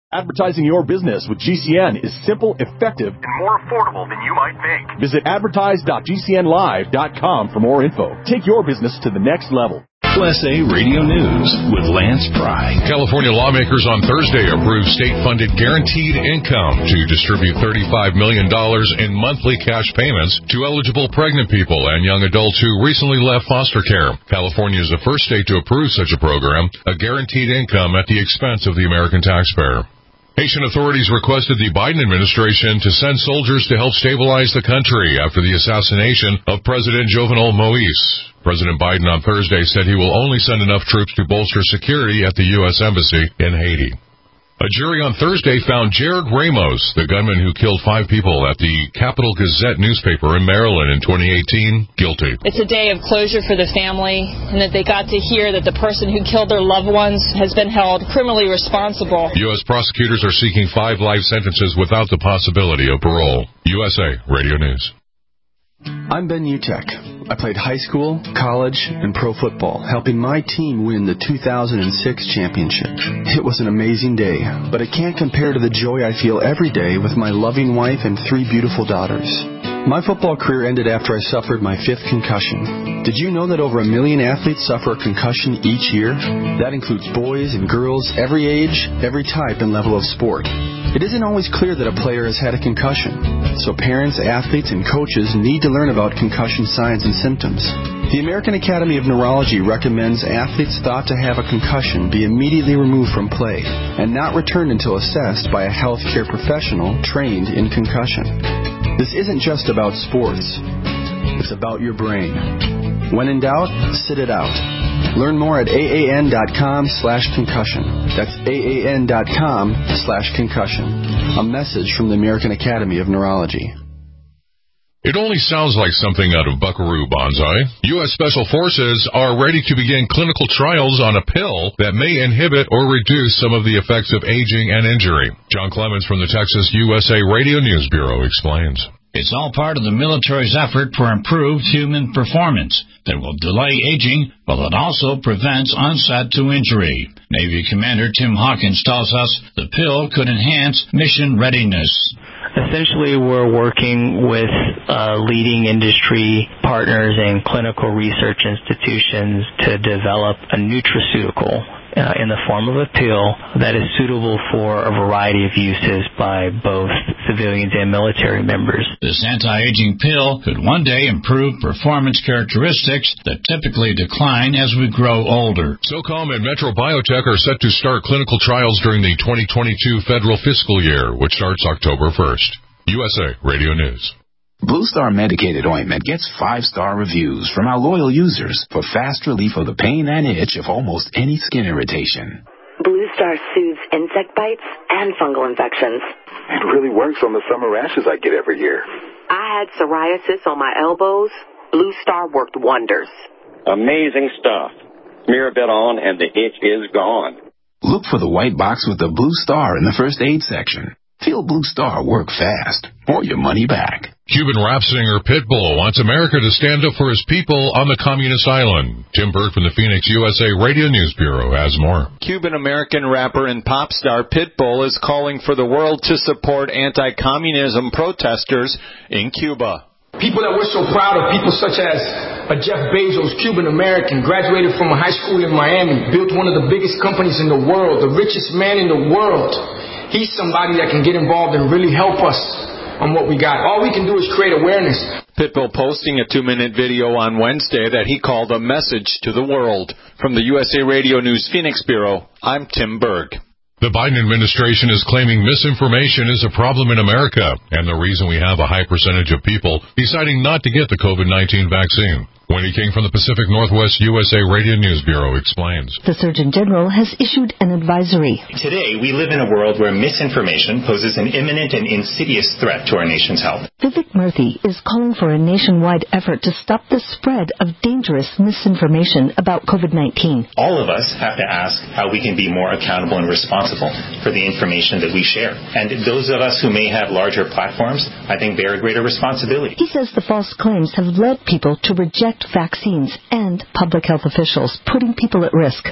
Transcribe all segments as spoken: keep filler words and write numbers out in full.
Advertising your business with G C N is simple, effective, and more affordable than you might think. Visit advertise dot g c n live dot com for more info. Take your business to the next level. U S A Radio News with Lance Pry. California lawmakers on Thursday approved state-funded guaranteed income to distribute thirty-five million dollars in monthly cash payments to eligible pregnant people and young adults who recently left foster care. California is the first state to approve such a program, a guaranteed income at the expense of the American taxpayer. Haitian authorities requested the Biden administration to send soldiers to help stabilize the country after the assassination of President Jovenel Moïse. President Biden on Thursday said he will only send enough troops to bolster security at the U S Embassy in Haiti. A jury on Thursday found Jared Ramos, the gunman who killed five people at the Capital Gazette newspaper in Maryland in twenty eighteen, guilty. It's a day of closure for the family, and that they got to hear that the person who killed their loved ones has been held criminally responsible. U S prosecutors are seeking five life sentences without the possibility of parole. U S A Radio News. I'm Ben Utek. I played high school, college, and pro football, helping my team win the two thousand six championship. It was an amazing day, but it can't compare to the joy I feel every day with my loving wife and three beautiful daughters. My football career ended after I suffered my fifth concussion. Did you know that over a million athletes suffer a concussion each year? That includes boys and girls, every age, every type and level of sport. It isn't always clear that a player has had a concussion, so parents, athletes, and coaches need to learn about concussion signs and symptoms. The American Academy of Neurology recommends athletes thought to have a concussion be immediately removed from play and not returned until assessed by a healthcare professional trained in concussion. This isn't just about sports. It's about your brain. When in doubt, sit it out. Learn more at aan.com slash concussion. That's aan.com slash concussion. A message from the American Academy of Neurology. It only sounds like something out of Buckaroo Banzai. U S Special Forces are ready to begin clinical trials on a pill that may inhibit or reduce some of the effects of aging and injury. John Clemens from the Texas U S A Radio News Bureau explains. It's all part of the military's effort for improved human performance that will delay aging, while it also prevents onset to injury. Navy Commander Tim Hawkins tells us the pill could enhance mission readiness. Essentially, we're working with uh, leading industry partners and clinical research institutions to develop a nutraceutical uh, in the form of a pill that is suitable for a variety of uses by both civilians and military members. This anti-aging pill could one day improve performance characteristics that typically decline as we grow older. SOCOM and Metro Biotech are set to start clinical trials during the twenty twenty-two federal fiscal year, which starts October first. U S A Radio News. Blue Star Medicated Ointment gets five-star reviews from our loyal users for fast relief of the pain and itch of almost any skin irritation. Blue Star soothes insect bites and fungal infections. It really works on the summer rashes I get every year. I had psoriasis on my elbows. Blue Star worked wonders. Amazing stuff. Smear a bit on and the itch is gone. Look for the white box with the Blue Star in the first aid section. Feel Blue Star work fast, or your money back. Cuban rap singer Pitbull wants America to stand up for his people on the communist island. Tim Burke from the Phoenix U S A Radio News Bureau has more. Cuban-American rapper and pop star Pitbull is calling for the world to support anti-communism protesters in Cuba. People that we're so proud of, people such as uh, Jeff Bezos, Cuban-American, graduated from a high school in Miami, built one of the biggest companies in the world, the richest man in the world. He's somebody that can get involved and really help us on what we got. All we can do is create awareness. Pitbull posting a two-minute video on Wednesday that he called a message to the world. From the U S A Radio News Phoenix Bureau, I'm Tim Berg. The Biden administration is claiming misinformation is a problem in America and the reason we have a high percentage of people deciding not to get the COVID nineteen vaccine. Wendy King from the Pacific Northwest U S A Radio News Bureau explains. The Surgeon General has issued an advisory. Today, we live in a world where misinformation poses an imminent and insidious threat to our nation's health. Vivek Murthy is calling for a nationwide effort to stop the spread of dangerous misinformation about COVID nineteen. All of us have to ask how we can be more accountable and responsible for the information that we share. And those of us who may have larger platforms, I think bear a greater responsibility. He says the false claims have led people to reject vaccines and public health officials, putting people at risk.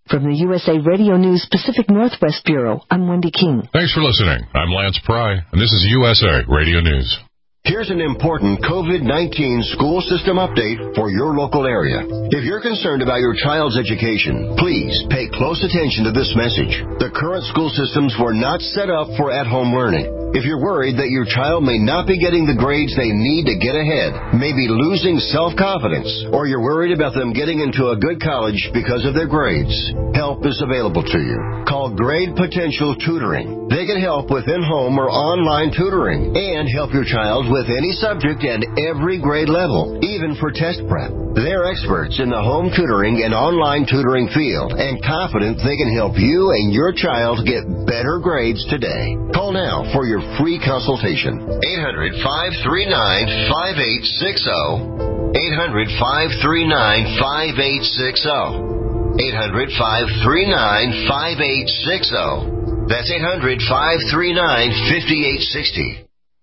From the U S A Radio News Pacific Northwest Bureau, I'm Wendy King. Thanks for listening. I'm Lance Pry, and this is U S A Radio News. Here's an important COVID nineteen school system update for your local area. If you're concerned about your child's education, please pay close attention to this message. The current school systems were not set up for at-home learning. If you're worried that your child may not be getting the grades they need to get ahead, maybe losing self-confidence, or you're worried about them getting into a good college because of their grades, help is available to you. Call Grade Potential Tutoring. They can help with in-home or online tutoring and help your child with any subject and every grade level, even for test prep. They're experts in the home tutoring and online tutoring field and confident they can help you and your child get better grades today. Call now for your free consultation. eight hundred, five three nine, five eight six zero. eight hundred, five three nine, five eight six zero. eight hundred, five three nine, five eight six zero. That's eight hundred, five three nine, five eight six zero.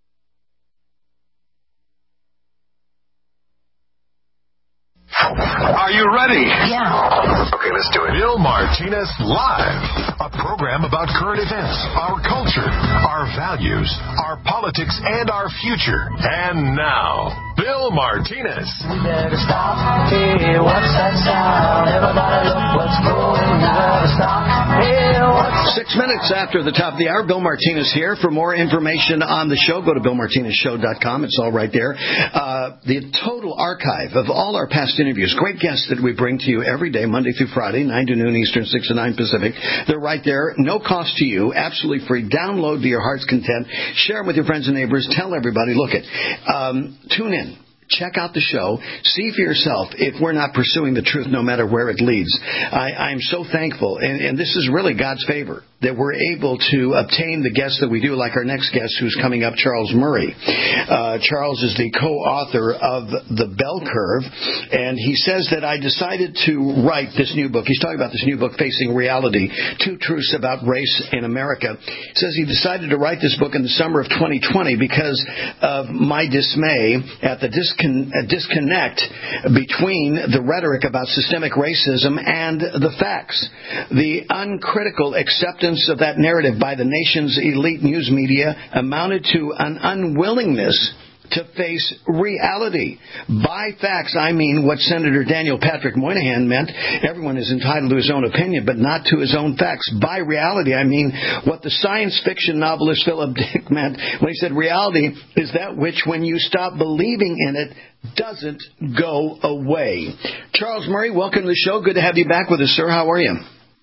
Are you ready? Yeah. Okay, let's do it. Bill Martinez Live, a program about current events, our culture, our values, our politics, and our future. And now, Bill Martinez. We better stop. Hey, what's that sound? Everybody look what's going on. Stop. Hey, what's Six minutes after the top of the hour, Bill Martinez here. For more information on the show, go to bill martinez show dot com. It's all right there. Uh, the total archive of all our past interviews, great guests that we bring to you every day, Monday through Friday, nine to noon Eastern, six to nine Pacific. They're right there. No cost to you. Absolutely free. Download to your heart's content. Share them with your friends and neighbors. Tell everybody, look it. Um, tune in. Check out the show. See for yourself if we're not pursuing the truth no matter where it leads. I, I'm so thankful, and, and this is really God's favor, that we're able to obtain the guests that we do, like our next guest who's coming up, Charles Murray. Uh, Charles is the co-author of The Bell Curve, and he says that I decided to write this new book. He's talking about this new book, Facing Reality, Two Truths About Race in America. He says he decided to write this book in the summer of twenty twenty because of my dismay at the disconnect disconnect between the rhetoric about systemic racism and the facts. The uncritical acceptance of that narrative by the nation's elite news media amounted to an unwillingness to face reality. By facts, I mean what Senator Daniel Patrick Moynihan meant. Everyone is entitled to his own opinion, but not to his own facts. By reality, I mean what the science fiction novelist Philip Dick meant when he said reality is that which, when you stop believing in it, doesn't go away. Charles Murray, welcome to the show. Good to have you back with us, sir. How are you?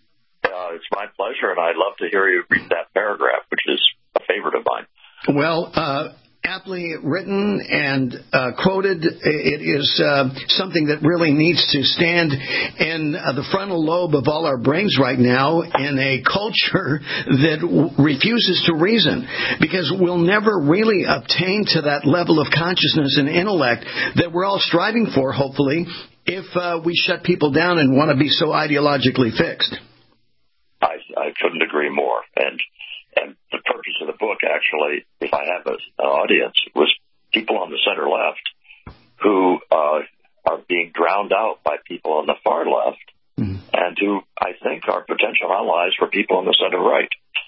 Uh, it's my pleasure, and I'd love to hear you read that paragraph, which is a favorite of mine. Well, uh, aptly written and uh, quoted. It is uh, something that really needs to stand in uh, the frontal lobe of all our brains right now in a culture that w- refuses to reason, because we'll never really obtain to that level of consciousness and intellect that we're all striving for, hopefully, if uh, we shut people down and want to be so ideologically fixed. I, I couldn't agree more. And And the purpose of the book, actually, if I have an audience, was people on the center left who uh, are being drowned out by people on the far left, mm-hmm. and who I think are potential allies for people on the center right.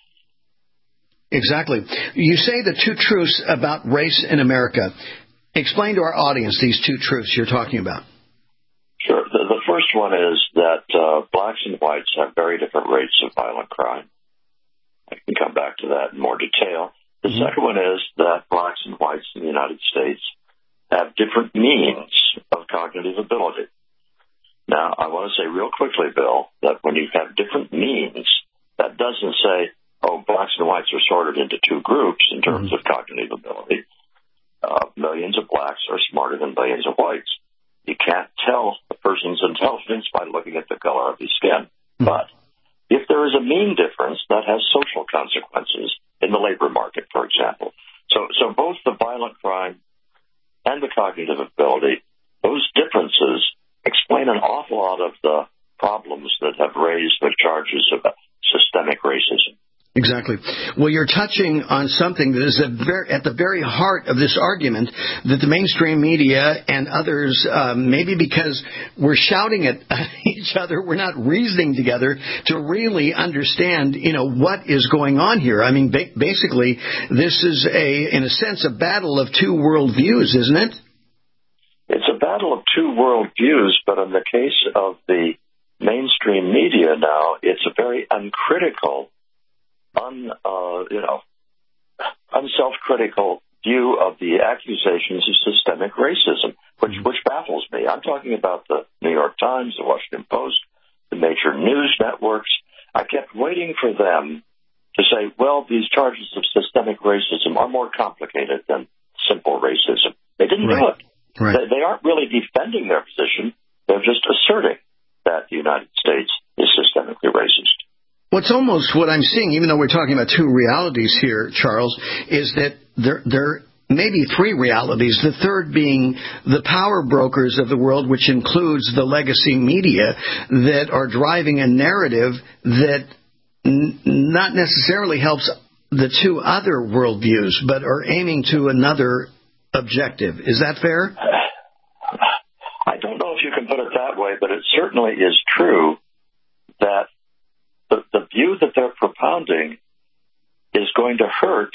Exactly. You say the two truths about race in America. Explain to our audience these two truths you're talking about. Sure. The, the first one is that uh, blacks and whites have very different rates of violent crime. I can come back to that in more detail. The mm-hmm. second one is that blacks and whites in the United States have different means of cognitive ability. Now, I want to say real quickly, Bill, that when you have different means, that doesn't say, oh, blacks and whites are sorted into two groups in terms mm-hmm. of cognitive ability. Uh, millions of blacks are smarter than millions of whites. You can't tell a person's intelligence by looking at the color of his skin. Mm-hmm. But if there is a mean difference, that has social consequences in the labor market, for example. So, so both the violent crime and the cognitive ability, those differences explain an awful lot of the problems that have raised the charges of systemic racism. Exactly. Well, you're touching on something that is at the very heart of this argument that the mainstream media and others, um, maybe because we're shouting at each other, we're not reasoning together to really understand, you know, what is going on here. I mean, ba- basically, this is a, in a sense, a battle of two worldviews, isn't it? It's a battle of two worldviews, but in the case of the mainstream media now, it's a very uncritical, un, uh, you know, unself-critical view of the accusations of systemic racism, which, which baffles me. I'm talking about the New York Times, the Washington Post, the major news networks. I kept waiting for them to say, well, these charges of systemic racism are more complicated than simple racism. They didn't right. do it. Right. They, they aren't really defending their position. They're just asserting that the United States is systemically racist. What's almost what I'm seeing, even though we're talking about two realities here, Charles, is that there there may be three realities, the third being the power brokers of the world, which includes the legacy media, that are driving a narrative that n- not necessarily helps the two other worldviews, but are aiming to another objective. Is that fair? I don't know if you can put it that way, but it certainly is true that the, the view that they're propounding is going to hurt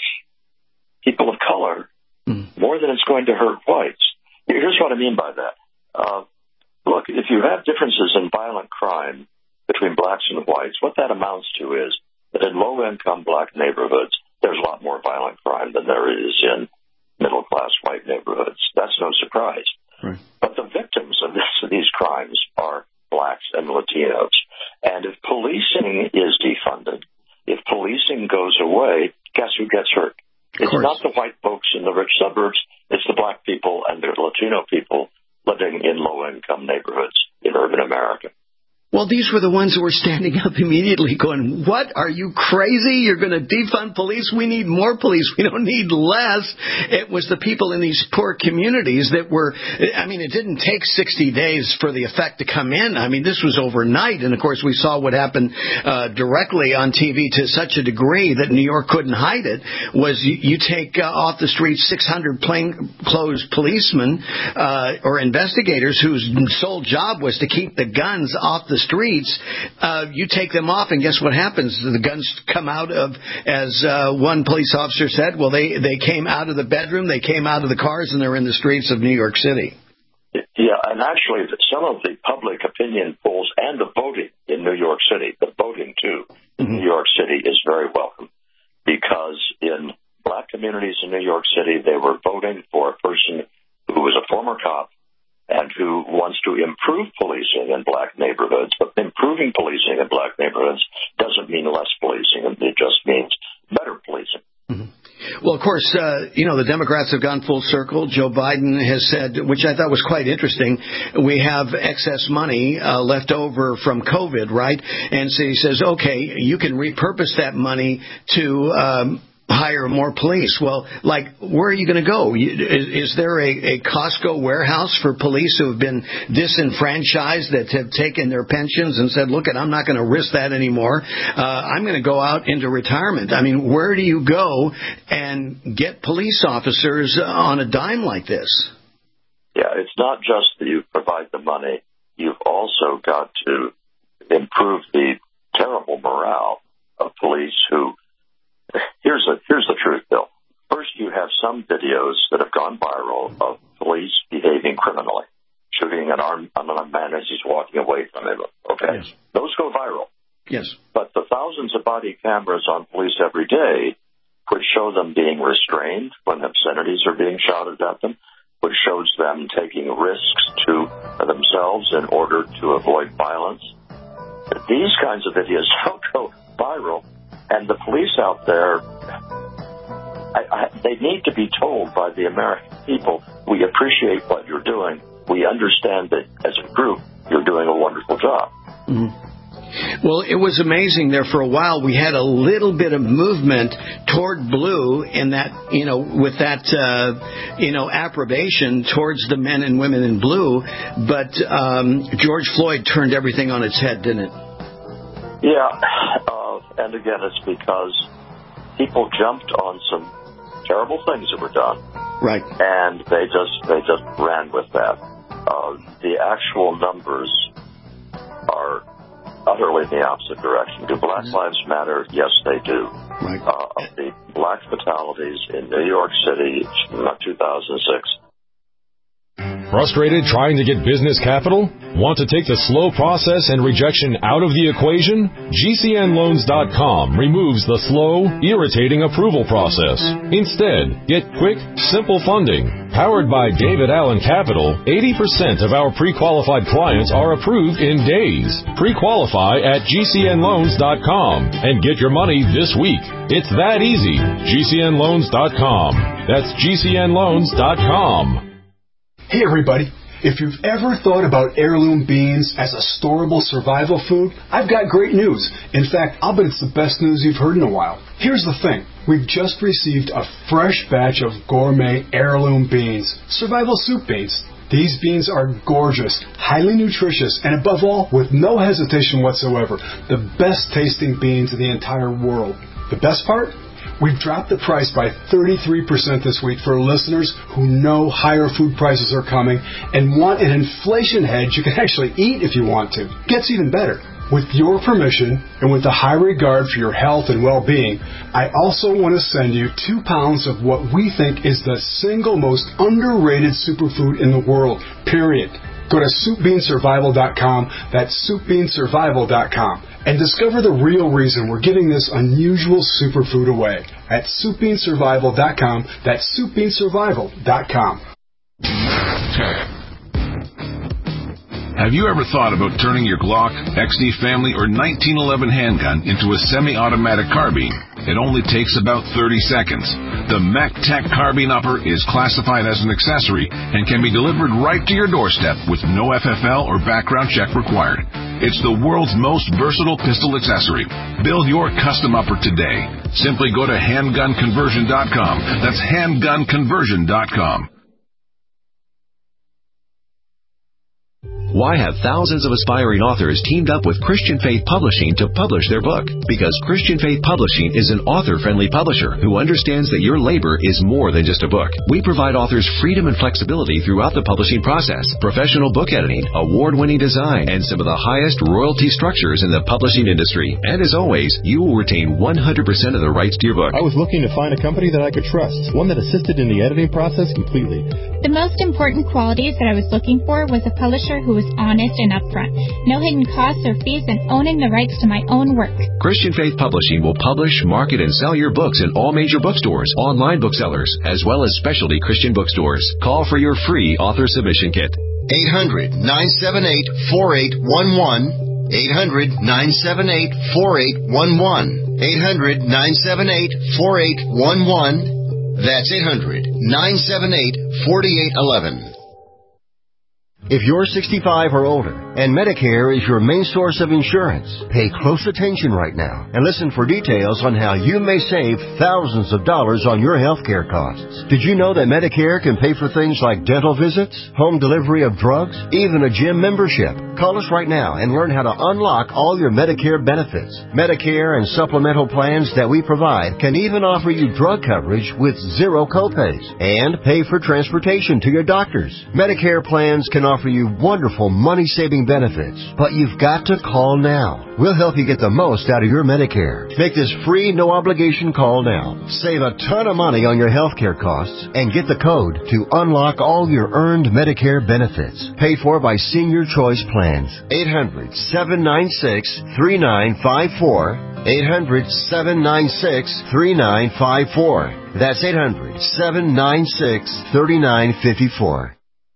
people of color mm. more than it's going to hurt whites. Here's what I mean by that. Uh, look, if you have differences in violent crime between blacks and whites, what that amounts to is that in low-income black neighborhoods, there's a lot more violent crime than there is in middle-class white neighborhoods. That's no surprise. Right. But the victims of, this, of these crimes are blacks and Latinos. And if policing is defunded, if policing goes away, guess who gets hurt? It's not the white folks in the rich suburbs. It's the black people and the Latino people living in low-income neighborhoods in urban America. Well, these were the ones who were standing up immediately going, what, are you crazy? You're going to defund police? We need more police. We don't need less. It was the people in these poor communities that were, I mean, it didn't take sixty days for the effect to come in. I mean, this was overnight. And, of course, we saw what happened uh, directly on T V to such a degree that New York couldn't hide it, was you, you take uh, off the streets six hundred plainclothes policemen uh, or investigators whose sole job was to keep the guns off the streets, uh, you take them off, and guess what happens? The guns come out of, as uh, one police officer said, well, they, they came out of the bedroom, they came out of the cars, and they're in the streets of New York City. Yeah, and actually, some of the public opinion polls and the voting in New York City, the voting, too, in mm-hmm. New York City is very welcome, because in black communities in New York City, they were voting for a person who was a former cop and who wants to improve policing in black neighborhoods. But improving policing in black neighborhoods doesn't mean less policing. It just means better policing. Mm-hmm. Well, of course, uh, you know, the Democrats have gone full circle. Joe Biden has said, which I thought was quite interesting, we have excess money uh, left over from COVID, right? And so he says, okay, you can repurpose that money to um, hire more police. Well, like, where are you going to go? Is, is there a, a Costco warehouse for police who have been disenfranchised, that have taken their pensions and said, look, I'm not going to risk that anymore. Uh, I'm going to go out into retirement. I mean, where do you go and get police officers on a dime like this? Yeah, it's not just that you provide the money. You've also got to improve the terrible morale of police who, Here's the, here's the truth, Bill. First, you have some videos that have gone viral of police behaving criminally, shooting an armed, unarmed man as he's walking away from him. Okay? Yes. Those go viral. Yes. But the thousands of body cameras on police every day, which show them being restrained when obscenities are being shouted at them, which shows them taking risks to themselves in order to avoid violence. These kinds of videos don't go viral. And the police out there, I, I, they need to be told by the American people, we appreciate what you're doing. We understand that as a group, you're doing a wonderful job. Mm-hmm. Well, it was amazing there for a while. We had a little bit of movement toward blue in that, you know, with that, uh, you know, approbation towards the men and women in blue. But um, George Floyd turned everything on its head, didn't it? Yeah. Uh, and again, it's because people jumped on some terrible things that were done. Right. And they just they just ran with that. Uh, the actual numbers are utterly in the opposite direction. Do Black Lives Matter? Yes, they do. Right. Uh, of the black fatalities in New York City in two thousand six. Frustrated trying to get business capital? Want to take the slow process and rejection out of the equation? G C N loans dot com removes the slow, irritating approval process. Instead, get quick, simple funding. Powered by David Allen Capital, eighty percent of our pre-qualified clients are approved in days. Pre-qualify at G C N loans dot com and get your money this week. It's that easy. G C N loans dot com. That's G C N loans dot com. Hey everybody, if you've ever thought about heirloom beans as a storable survival food, I've got great news. In fact, I'll bet it's the best news you've heard in a while. Here's the thing. We've just received a fresh batch of gourmet heirloom beans, survival soup beans. These beans are gorgeous, highly nutritious, and above all, with no hesitation whatsoever, the best tasting beans in the entire world. The best part? We've dropped the price by thirty-three percent this week for listeners who know higher food prices are coming and want an inflation hedge you can actually eat if you want to. Gets even better. With your permission and with a high regard for your health and well-being, I also want to send you two pounds of what we think is the single most underrated superfood in the world, period. Go to soup bean survival dot com, that's soup bean survival dot com, and discover the real reason we're giving this unusual superfood away at soup bean survival dot com, that's soup bean survival dot com. Have you ever thought about turning your Glock, X D Family, or nineteen eleven handgun into a semi-automatic carbine? It only takes about thirty seconds. The MacTac Carbine Upper is classified as an accessory and can be delivered right to your doorstep with no F F L or background check required. It's the world's most versatile pistol accessory. Build your custom upper today. Simply go to handgun conversion dot com. That's handgun conversion dot com. Why have thousands of aspiring authors teamed up with Christian Faith Publishing to publish their book? Because Christian Faith Publishing is an author-friendly publisher who understands that your labor is more than just a book. We provide authors freedom and flexibility throughout the publishing process, professional book editing, award-winning design, and some of the highest royalty structures in the publishing industry. And as always, you will retain one hundred percent of the rights to your book. I was looking to find a company that I could trust, one that assisted in the editing process completely. The most important qualities that I was looking for was a publisher who was honest and upfront, no hidden costs or fees, and owning the rights to my own work. Christian Faith Publishing will publish, market, and sell your books in all major bookstores, online booksellers, as well as specialty Christian bookstores. Call for your free author submission kit. eight hundred, nine seven eight, four eight one one. eight hundred, nine seven eight, four eight one one. eight hundred, nine seven eight, four eight one one. That's eight hundred, nine seven eight, four eight one one. If you're sixty-five or older and Medicare is your main source of insurance, pay close attention right now and listen for details on how you may save thousands of dollars on your health care costs. Did you know that Medicare can pay for things like dental visits, home delivery of drugs, even a gym membership? Call us right now and learn how to unlock all your Medicare benefits. Medicare and supplemental plans that we provide can even offer you drug coverage with zero copays and pay for transportation to your doctors. Medicare plans can offer you wonderful money-saving benefits, but you've got to call now. We'll help you get the most out of your Medicare. Make this free, no-obligation call now. Save a ton of money on your health care costs and get the code to unlock all your earned Medicare benefits. Paid for by Senior Choice Plans. eight hundred, seven nine six, three nine five four. eight hundred, seven nine six, three nine five four. That's eight hundred, seven nine six, three nine five four.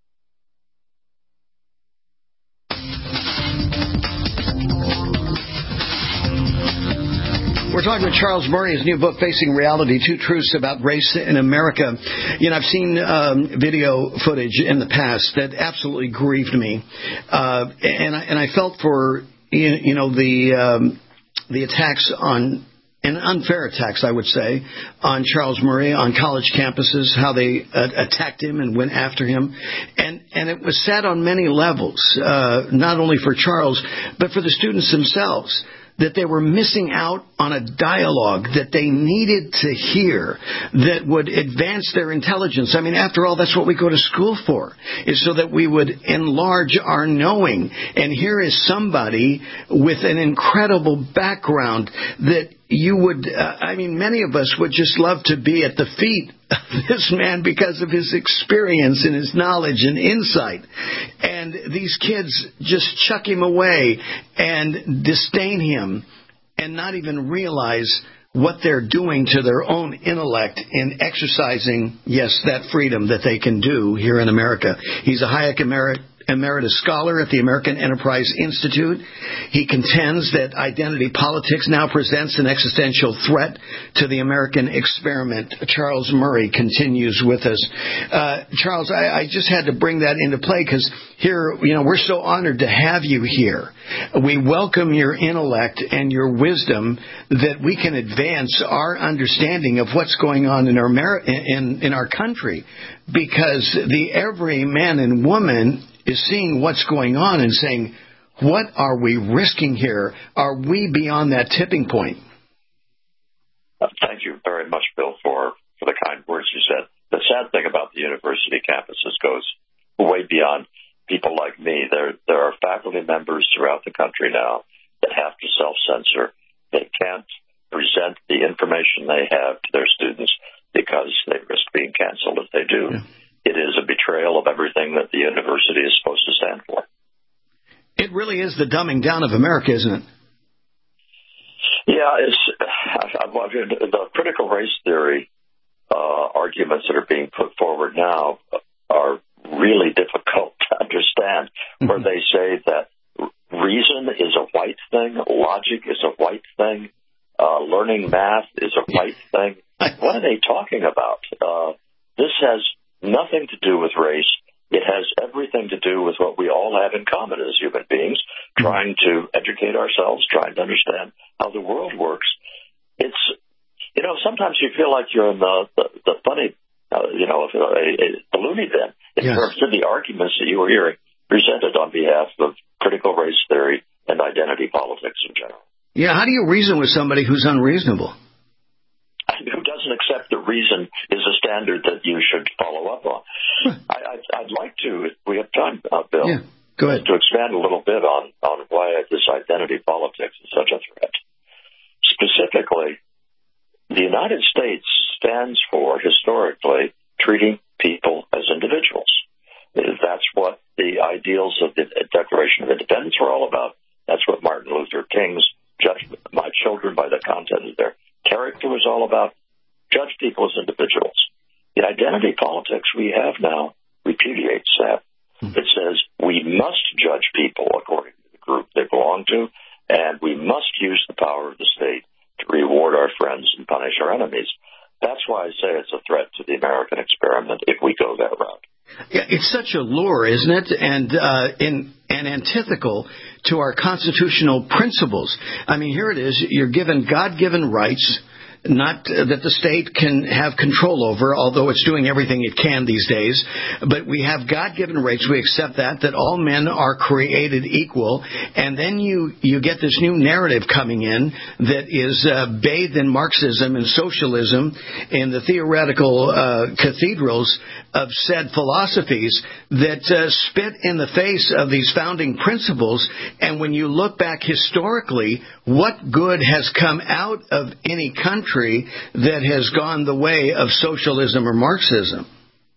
We're talking with Charles Murray, his new book, Facing Reality, Two Truths About Race in America. You know, I've seen um, video footage in the past that absolutely grieved me. Uh, and, I, and I felt for, you, you know, the um, the attacks on, and unfair attacks, I would say, on Charles Murray, on college campuses, how they uh, attacked him and went after him. And, and it was sad on many levels, uh, not only for Charles, but for the students themselves. that they were missing out on a dialogue that they needed to hear that would advance their intelligence. I mean, after all, that's what we go to school for, is so that we would enlarge our knowing. And here is somebody with an incredible background that you would, uh, I mean, many of us would just love to be at the feet of this man because of his experience and his knowledge and insight. And these kids just chuck him away and disdain him and not even realize what they're doing to their own intellect in exercising, yes, that freedom that they can do here in America. He's a Hayek Emerit. Emeritus scholar at the American Enterprise Institute. He contends that identity politics now presents an existential threat to the American experiment. Charles Murray continues with us. Uh, Charles, I, I just had to bring that into play because here, you know, we're so honored to have you here. We welcome your intellect and your wisdom that we can advance our understanding of what's going on in our in, in our country, because the every man and woman is seeing what's going on and saying, what are we risking here? Are we beyond that tipping point? Uh, thank you very much, Bill, for, for the kind words you said. The sad thing about the university campuses goes way beyond people like me. There, there are faculty members throughout the country now that have to self-censor. They can't present the information they have to their students because they risk being canceled if they do. Yeah. It is a betrayal of everything that the university is supposed to stand for. It really is the dumbing down of America, isn't it? Yeah, it's, I, I, the critical race theory uh, arguments that are being put forward now are really difficult to understand, mm-hmm. where they say that reason is a white thing, logic is a white thing, uh, learning math is a white thing. What are they talking about? Uh, this has nothing to do with race. It has everything to do with what we all have in common as human beings, trying to educate ourselves, trying to understand how the world works. It's, you know, sometimes you feel like you're in the, the, the funny, uh, you know, a, a, a loony bin in yes. terms of the arguments that you were hearing presented on behalf of critical race theory and identity politics in general. Yeah, how do you reason with somebody who's unreasonable? Who doesn't accept the reason is a standard that you should follow up on. Huh. I, I'd, I'd like to, if we have time, uh, Bill, yeah, go ahead. to expand a little bit on, on why this identity politics is such a threat. Specifically, the United States stands for, historically, treating people as individuals. That's what the ideals of the Declaration of Independence were all about. That's what Martin Luther King's judgment, my children by the content of their character was all about. Judge people as individuals. The identity politics we have now repudiates that. Mm-hmm. It says we must judge people according to the group they belong to, and we must use the power of the state to reward our friends and punish our enemies. That's why I say it's a threat to the American experiment if we go that route. Yeah, it's such a lure, isn't it? And uh, in and antithetical to our constitutional principles. I mean, here it is. You're given God-given rights, not uh, that the state can have control over, although it's doing everything it can these days. But we have God-given rights. We accept that, that all men are created equal. And then you, you get this new narrative coming in that is uh, bathed in Marxism and socialism in the theoretical uh, cathedrals of said philosophies that uh, spit in the face of these founding principles. And when you look back historically, what good has come out of any country that has gone the way of socialism or Marxism?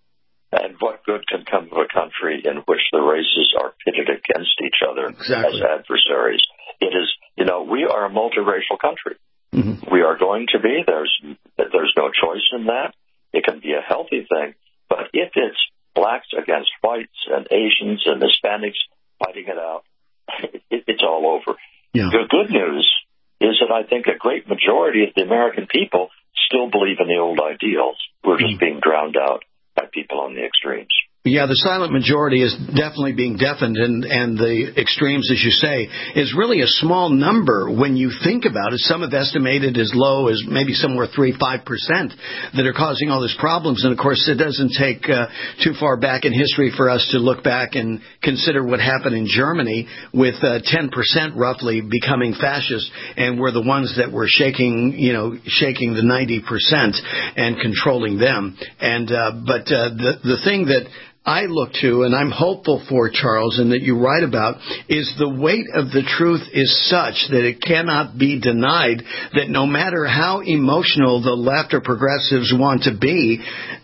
And what good can come to a country in which the races are pitted against each other exactly. as adversaries? It is, you know, we are a multiracial country. Mm-hmm. We are going to be. There's, there's no choice in that. It can be a healthy thing. But if it's blacks against whites and Asians and Hispanics fighting it out, it, it's all over. Yeah. The good news is that I think a great majority of the American people still believe in the old ideals. We're just mm. being drowned out by people on the extremes. Yeah, the silent majority is definitely being deafened, and, and the extremes, as you say, is really a small number when you think about it. Some have estimated as low as maybe somewhere three, five percent that are causing all these problems. And, of course, it doesn't take uh, too far back in history for us to look back and consider what happened in Germany with uh, ten percent roughly becoming fascist, and we're the ones that were shaking, you know, shaking the ninety percent and controlling them. And uh, but uh, the the thing that I look to, and I'm hopeful for, Charles, and that you write about, is the weight of the truth is such that it cannot be denied, that no matter how emotional the left or progressives want to be,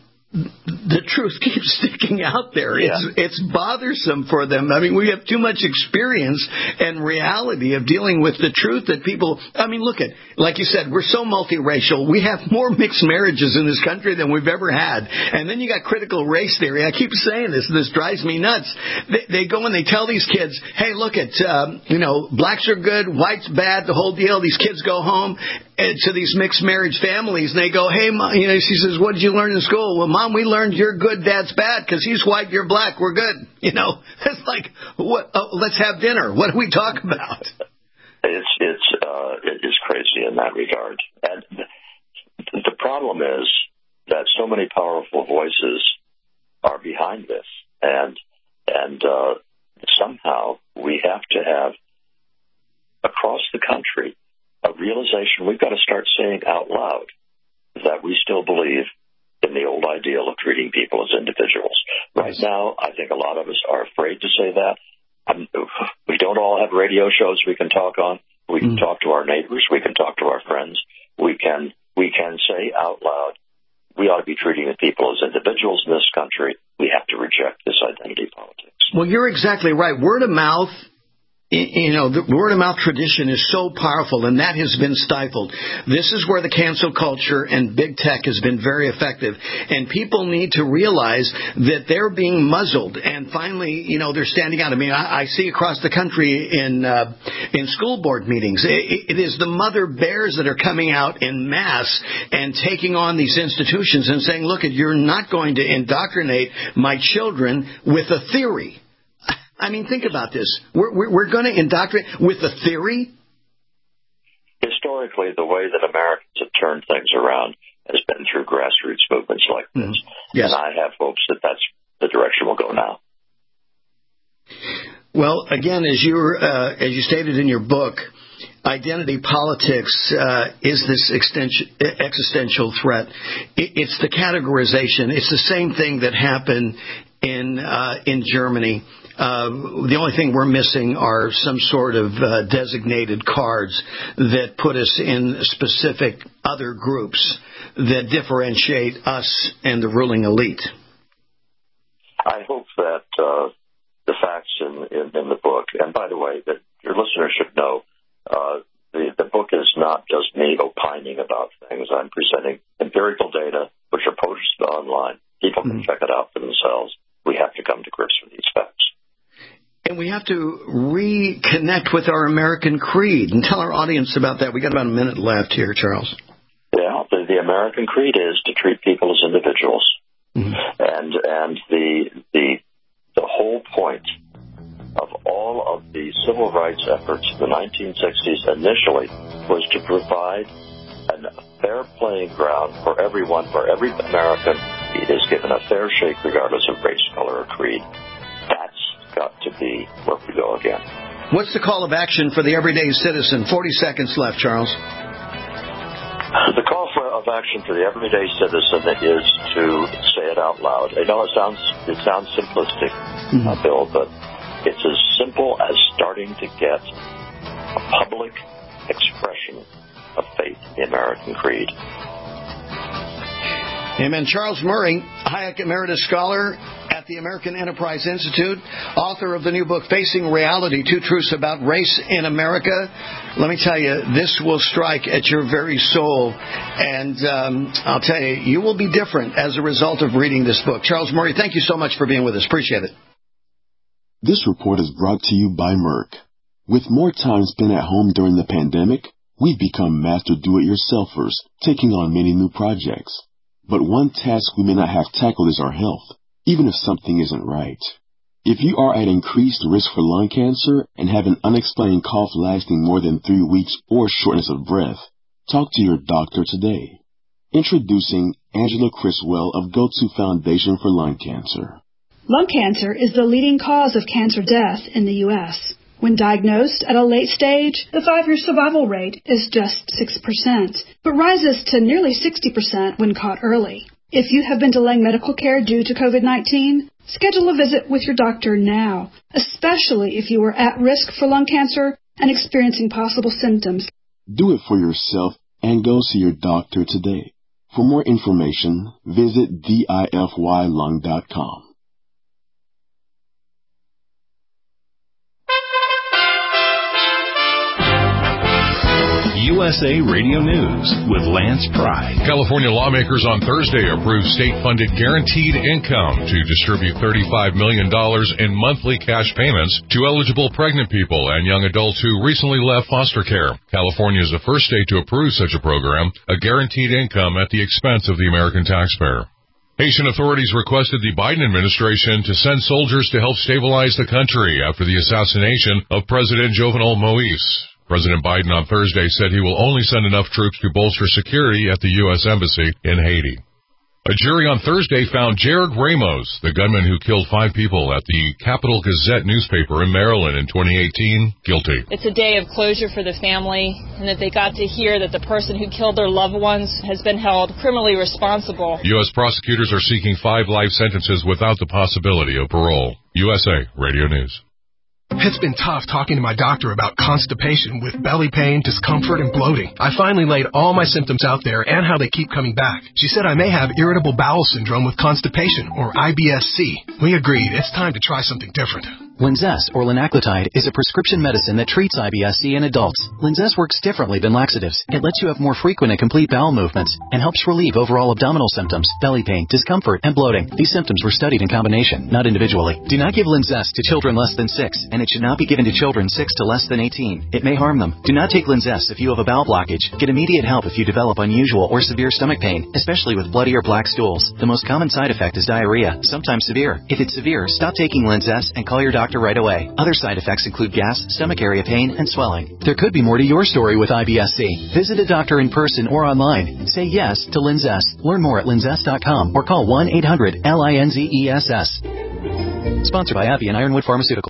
the truth keeps sticking out there. Yeah. It's it's bothersome for them. I mean, we have too much experience and reality of dealing with the truth that people, I mean, look at, like you said, we're so multiracial. We have more mixed marriages in this country than we've ever had. And then you got critical race theory. I keep saying this. This drives me nuts. They, they go and they tell these kids, hey, look at, um, you know, blacks are good, whites bad, the whole deal. These kids go home to these mixed marriage families, and they go, hey, Mom, you know, she says, what did you learn in school? Well, Mom, we learned you're good, Dad's bad, because he's white, you're black, we're good. You know, it's like, what? Oh, let's have dinner. What do we talk about? It's it's uh, it is crazy in that regard, and the problem is that so many powerful voices are behind this, and and uh, somehow we have to have across the country a realization we've got to start saying out loud that we still believe in the old ideal of treating people as individuals. Right now, I think a lot of us are afraid to say that. Um, we don't all have radio shows we can talk on. We can mm. talk to our neighbors. We can talk to our friends. We can we can say out loud, we ought to be treating the people as individuals in this country. We have to reject this identity politics. Well, you're exactly right. Word of mouth. You know, the word-of-mouth tradition is so powerful, and that has been stifled. This is where the cancel culture and big tech has been very effective. And people need to realize that they're being muzzled. And finally, you know, they're standing out. I mean, I, I see across the country in uh, in school board meetings, it, it is the mother bears that are coming out in mass and taking on these institutions and saying, look, you're not going to indoctrinate my children with a theory. I mean, think about this. We're, we're, we're going to indoctrinate with a theory? Historically, the way that Americans have turned things around has been through grassroots movements like this. Mm-hmm. Yes. And I have hopes that that's the direction we'll go now. Well, again, as you uh, as you stated in your book, identity politics uh, is this extension, existential threat. It, it's the categorization. It's the same thing that happened in uh, in Germany. Uh, the only thing we're missing are some sort of uh, designated cards that put us in specific other groups that differentiate us and the ruling elite. I hope that uh, the facts in, in, in the book, and by the way, that your listeners should know, uh, the, the book is not just me opining about things. I'm presenting empirical data, which are posted online. People can mm-hmm. check it out for themselves. We have to come to grips with these facts. And we have to reconnect with our American creed and tell our audience about that. We got about a minute left here, Charles. Yeah, the, the American creed is to treat people as individuals, mm-hmm. and and the the the whole point of all of the civil rights efforts in the nineteen sixties initially was to provide a fair playing ground for everyone, where every American is given a fair shake regardless of race, color, or creed. That's got to be where we go again. What's the call of action for the everyday citizen? Forty seconds left, Charles. The call for, of action for the everyday citizen is to say it out loud. I know it sounds it sounds simplistic, mm-hmm. uh, Bill, but it's as simple as starting to get a public expression of faith in the American creed. Amen. Charles Murray, Hayek Emeritus Scholar at the American Enterprise Institute, author of the new book, Facing Reality, Two Truths About Race in America. Let me tell you, this will strike at your very soul. And um, I'll tell you, you will be different as a result of reading this book. Charles Murray, thank you so much for being with us. Appreciate it. This report is brought to you by Merck. With more time spent at home during the pandemic, we've become master do-it-yourselfers, taking on many new projects. But one task we may not have tackled is our health. even if something isn't right. If you are at increased risk for lung cancer and have an unexplained cough lasting more than three weeks or shortness of breath, talk to your doctor today. Introducing Angela Criswell of Go-To Foundation for Lung Cancer. Lung cancer is the leading cause of cancer death in the U S When diagnosed at a late stage, the five-year survival rate is just six percent, but rises to nearly sixty percent when caught early. If you have been delaying medical care due to COVID nineteen, schedule a visit with your doctor now, especially if you are at risk for lung cancer and experiencing possible symptoms. Do it for yourself and go see your doctor today. For more information, visit D I F Y lung dot com. U S A Radio News with Lance Pry. California lawmakers on Thursday approved state-funded guaranteed income to distribute thirty-five million dollars in monthly cash payments to eligible pregnant people and young adults who recently left foster care. California is the first state to approve such a program, a guaranteed income at the expense of the American taxpayer. Haitian authorities requested the Biden administration to send soldiers to help stabilize the country after the assassination of President Jovenel Moïse. President Biden on Thursday said he will only send enough troops to bolster security at the U S Embassy in Haiti. A jury on Thursday found Jared Ramos, the gunman who killed five people at the Capital Gazette newspaper in Maryland in twenty eighteen, guilty. It's a day of closure for the family, and that they got to hear that the person who killed their loved ones has been held criminally responsible. U S prosecutors are seeking five life sentences without the possibility of parole. U S A Radio News. It's been tough talking to my doctor about constipation with belly pain, discomfort, and bloating. I finally laid all my symptoms out there and how they keep coming back. She said I may have irritable bowel syndrome with constipation, or I B S C. We agreed it's time to try something different. Linzess, or linaclotide, is a prescription medicine that treats I B S C in adults. Linzess works differently than laxatives. It lets you have more frequent and complete bowel movements and helps relieve overall abdominal symptoms, belly pain, discomfort, and bloating. These symptoms were studied in combination, not individually. Do not give Linzess to children less than six, and it should not be given to children six to less than eighteen. It may harm them. Do not take Linzess if you have a bowel blockage. Get immediate help if you develop unusual or severe stomach pain, especially with bloody or black stools. The most common side effect is diarrhea, sometimes severe. If it's severe, stop taking Linzess and call your doctor right away. Other side effects include gas, stomach area pain, and swelling. There could be more to your story with I B S C. Visit a doctor in person or online. Say yes to Linzess. Learn more at linzess dot com or call one eight hundred L I N Z E S S. Sponsored by AbbVie and Ironwood Pharmaceutical.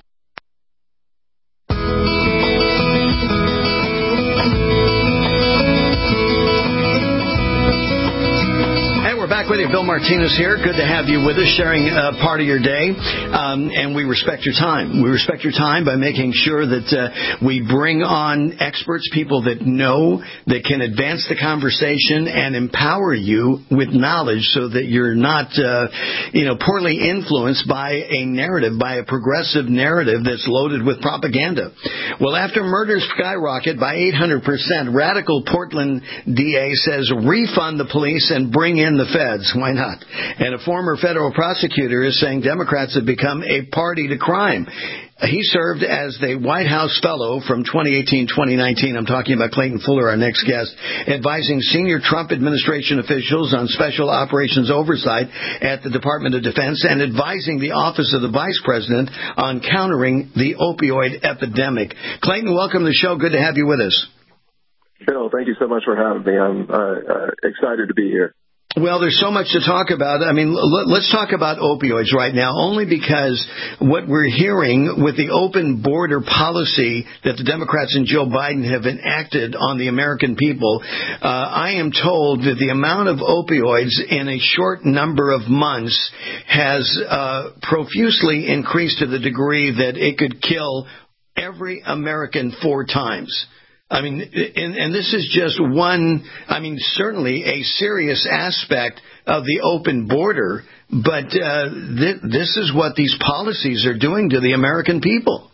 We're back with you. Bill Martinez here. Good to have you with us, sharing uh, part of your day. Um, and we respect your time. We respect your time by making sure that uh, we bring on experts, people that know, that can advance the conversation and empower you with knowledge so that you're not, uh, you know, poorly influenced by a narrative, by a progressive narrative that's loaded with propaganda. Well, after murders skyrocket by eight hundred percent, radical Portland D A says refund the police and bring in the feds. Why not? And a former federal prosecutor is saying Democrats have become a party to crime. He served as the White House fellow from twenty eighteen to twenty nineteen. I'm talking about Clayton Fuller, our next guest, advising senior Trump administration officials on special operations oversight at the Department of Defense and advising the Office of the Vice President on countering the opioid epidemic. Clayton, welcome to the show. Good to have you with us. Bill, thank you so much for having me. I'm uh, uh, excited to be here. Well, there's so much to talk about. I mean, let's talk about opioids right now, only because what we're hearing with the open border policy that the Democrats and Joe Biden have enacted on the American people, uh, I am told that the amount of opioids in a short number of months has uh, profusely increased to the degree that it could kill every American four times. I mean, and, and this is just one, I mean, certainly a serious aspect of the open border, but uh, th- this is what these policies are doing to the American people.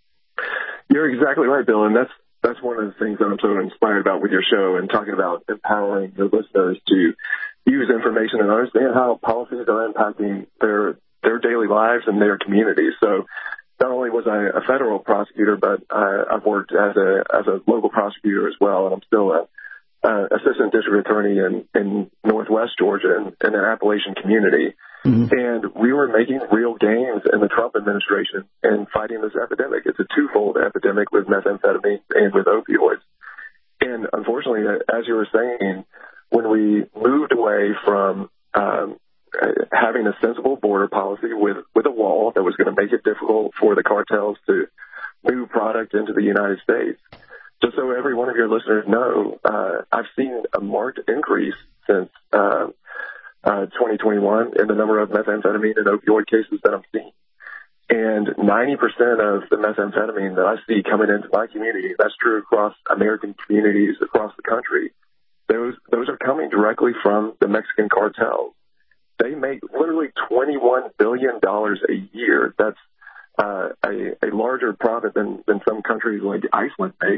You're exactly right, Bill, and that's that's one of the things that I'm so inspired about with your show and talking about empowering your listeners to use information and understand how policies are impacting their their daily lives and their communities. So not only was I a federal prosecutor, but I, I've worked as a as a local prosecutor as well, and I'm still a, a assistant district attorney in, in Northwest Georgia in, in an Appalachian community. Mm-hmm. And we were making real gains in the Trump administration in fighting this epidemic. It's a twofold epidemic with methamphetamine and with opioids. And unfortunately, as you were saying, when we moved away from um, having a sensible border policy with, with a wall that was going to make it difficult for the cartels to move product into the United States, just so every one of your listeners know, uh, I've seen a marked increase since uh, uh, twenty twenty-one in the number of methamphetamine and opioid cases that I'm seeing. And ninety percent of the methamphetamine that I see coming into my community, that's true across American communities across the country, those those are coming directly from the Mexican cartels. They make literally twenty-one billion dollars a year. That's uh, a, a larger profit than, than some countries like Iceland make.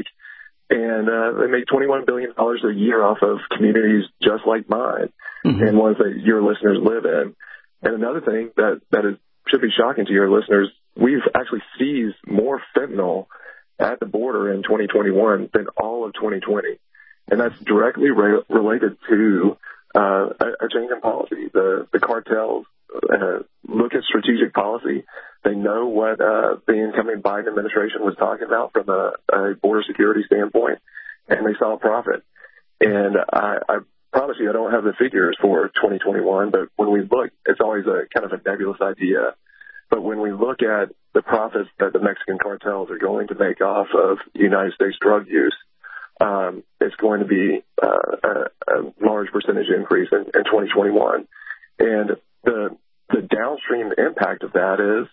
And uh, they make twenty-one billion dollars a year off of communities just like mine, mm-hmm. and ones that your listeners live in. And another thing that, that is, should be shocking to your listeners, we've actually seized more fentanyl at the border in twenty twenty-one than all of twenty twenty. And that's directly re- related to uh, a, a change in policy. The, the cartels uh, look at strategic policy. They know what uh, the incoming Biden administration was talking about from a, a border security standpoint, and they saw a profit. And I, I promise you, I don't have the figures for twenty twenty-one, but when we look, it's always a kind of a nebulous idea. But when we look at the profits that the Mexican cartels are going to make off of United States drug use, um, it's going to be uh, a, a large percentage increase in, in twenty twenty-one. And the the downstream impact of that is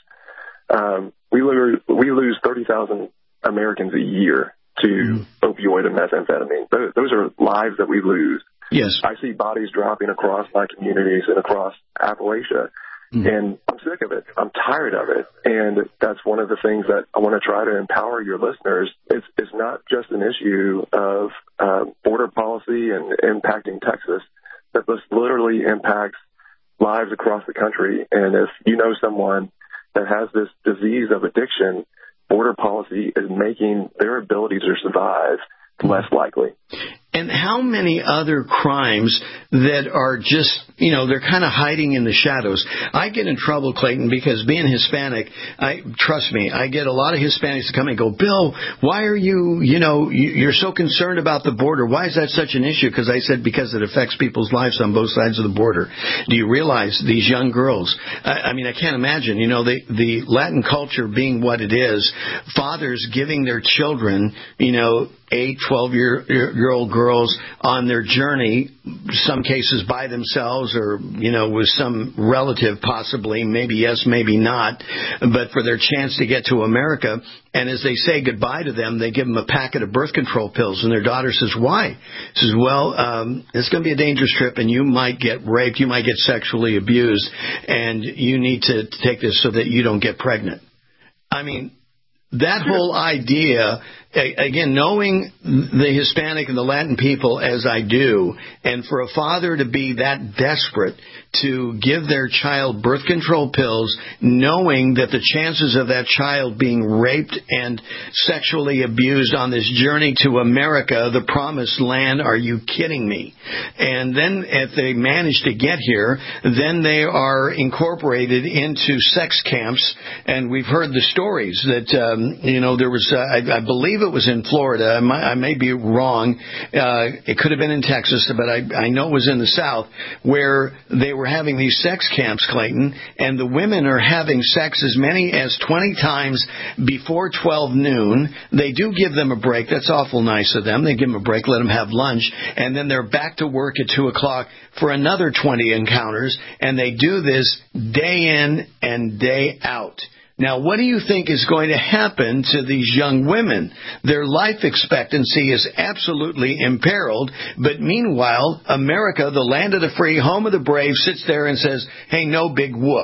um, we lose we lose thirty thousand Americans a year to mm. opioid and methamphetamine. Those, those are lives that we lose. Yes, I see bodies dropping across my communities and across Appalachia. Mm-hmm. And I'm sick of it. I'm tired of it. And that's one of the things that I want to try to empower your listeners. It's, it's not just an issue of uh, border policy and impacting Texas, but this literally impacts lives across the country. And if you know someone that has this disease of addiction, border policy is making their ability to survive less likely. And how many other crimes that are just, you know, they're kind of hiding in the shadows. I get in trouble, Clayton, because being Hispanic, I trust me, I get a lot of Hispanics to come and go, Bill, why are you, you know, you're so concerned about the border? Why is that such an issue? Because I said, because it affects people's lives on both sides of the border. Do you realize these young girls, I, I mean, I can't imagine, you know, the, the Latin culture being what it is, fathers giving their children, you know, eight, twelve-year-old girls on their journey, some cases by themselves or, you know, with some relative possibly, maybe yes, maybe not, but for their chance to get to America. And as they say goodbye to them, they give them a packet of birth control pills. And their daughter says, why? She says, well, um, it's going to be a dangerous trip and you might get raped, you might get sexually abused, and you need to take this so that you don't get pregnant. I mean, that whole idea, again, knowing the Hispanic and the Latin people as I do, and for a father to be that desperate to give their child birth control pills, knowing that the chances of that child being raped and sexually abused on this journey to America, the promised land, are you kidding me? And then if they manage to get here, then they are incorporated into sex camps. And we've heard the stories that, um, you know, there was, uh, I, I believe it was in Florida. I, might, I may be wrong. Uh, it could have been in Texas, but I, I know it was in the South, where they were having these sex camps, Clayton, and the women are having sex as many as twenty times before twelve noon. They do give them a break. That's awful nice of them. They give them a break, let them have lunch, and then they're back to work at two o'clock for another twenty encounters, and they do this day in and day out. Now, what do you think is going to happen to these young women? Their life expectancy is absolutely imperiled, but meanwhile, America, the land of the free, home of the brave, sits there and says, hey, no big whoop.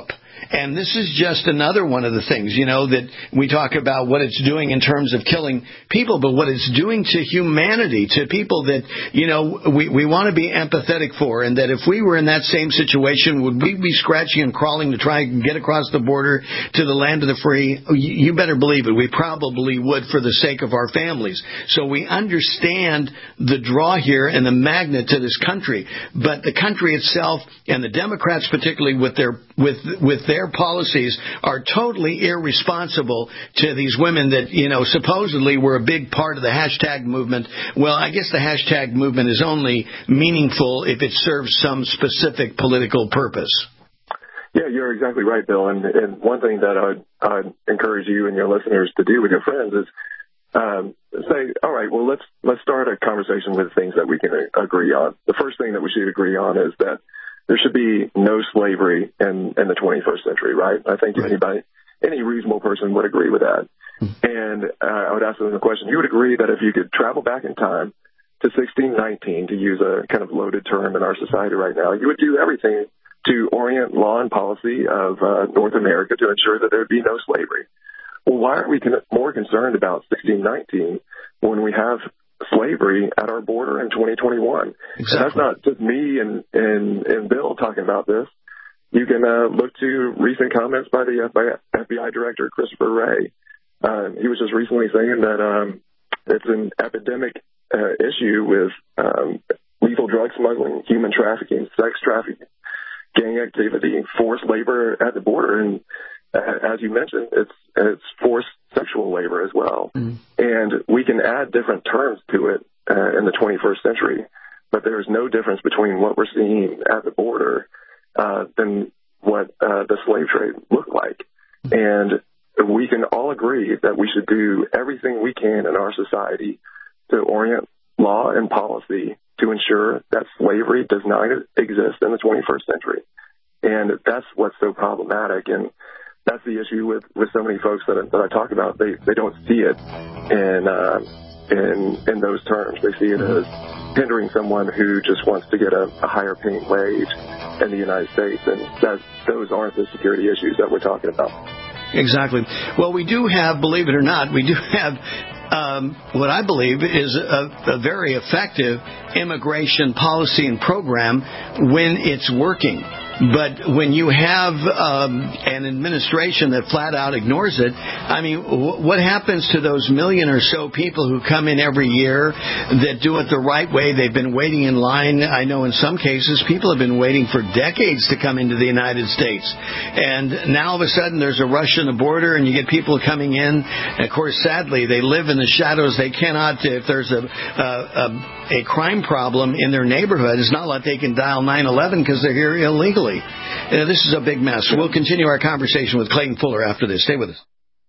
And this is just another one of the things, you know, that we talk about what it's doing in terms of killing people, but what it's doing to humanity, to people that, you know, we, we want to be empathetic for, and that if we were in that same situation, would we be scratching and crawling to try and get across the border to the land of the free? You better believe it. We probably would for the sake of our families. So we understand the draw here and the magnet to this country. But the country itself and the Democrats particularly with their with with their policies are totally irresponsible to these women that, you know, supposedly were a big part of the hashtag movement. Well, I guess the hashtag movement is only meaningful if it serves some specific political purpose. Yeah, you're exactly right, Bill. And, and one thing that I'd, I'd encourage you and your listeners to do with your friends is um, say, all right, well, let's let's start a conversation with things that we can agree on. The first thing that we should agree on is that there should be no slavery in, in the twenty-first century, right? I think anybody, any reasonable person would agree with that. And uh, I would ask them the question, you would agree that if you could travel back in time to sixteen nineteen, to use a kind of loaded term in our society right now, you would do everything to orient law and policy of uh, North America to ensure that there would be no slavery. Well, why aren't we con- more concerned about sixteen nineteen when we have slavery at our border in twenty twenty-one? Exactly. And that's not just me and, and, and Bill talking about this. You can uh, look to recent comments by the F B I Director, Christopher Wray. Uh, he was just recently saying that um, it's an epidemic uh, issue with um, lethal drug smuggling, human trafficking, sex trafficking, gang activity, forced labor at the border, and uh, as you mentioned, it's it's forced sexual labor as well. Mm. And we can add different terms to it uh, in the twenty-first century, but there is no difference between what we're seeing at the border uh, than what uh, the slave trade looked like. Mm. And we can all agree that we should do everything we can in our society to orient law and policy to ensure that slavery does not exist in the twenty-first century. And that's what's so problematic. And that's the issue with, with so many folks that I, that I talk about. They they don't see it in, uh, in, in those terms. They see it as hindering someone who just wants to get a, a higher paying wage in the United States. And that, those aren't the security issues that we're talking about. Exactly. Well, we do have, believe it or not, we do have um, what I believe is a, a very effective immigration policy and program when it's working. But when you have um, an administration that flat out ignores it, I mean, w- what happens to those million or so people who come in every year that do it the right way? They've been waiting in line. I know in some cases people have been waiting for decades to come into the United States. And now all of a sudden there's a rush on the border and you get people coming in. And of course, sadly, they live in the shadows. They cannot, if there's a, a, a crime problem in their neighborhood, it's not like they can dial nine one one because they're here illegally. Uh, this is a big mess. We'll continue our conversation with Clayton Fuller after this. Stay with us.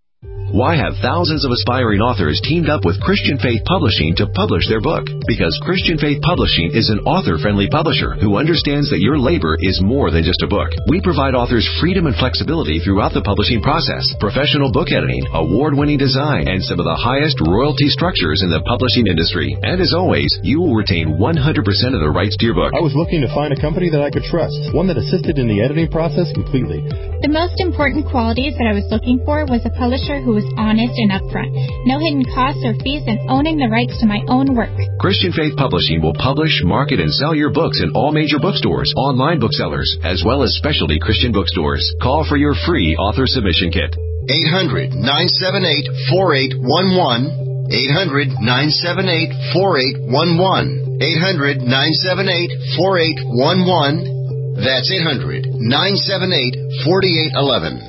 Why have thousands of aspiring authors teamed up with Christian Faith Publishing to publish their book? Because Christian Faith Publishing is an author-friendly publisher who understands that your labor is more than just a book. We provide authors freedom and flexibility throughout the publishing process, professional book editing, award-winning design, and some of the highest royalty structures in the publishing industry. And as always, you will retain one hundred percent of the rights to your book. I was looking to find a company that I could trust, one that assisted in the editing process completely. The most important qualities that I was looking for was a publisher who was honest and upfront, no hidden costs or fees, and owning the rights to my own work. Christian Faith Publishing will publish, market, and sell your books in all major bookstores, online booksellers, as well as specialty Christian bookstores. Call for your free author submission kit. eight hundred, nine seven eight, four eight one one. eight hundred, nine seven eight, four eight one one. eight hundred, nine seven eight, four eight one one. That's eight hundred, nine seven eight, four eight one one.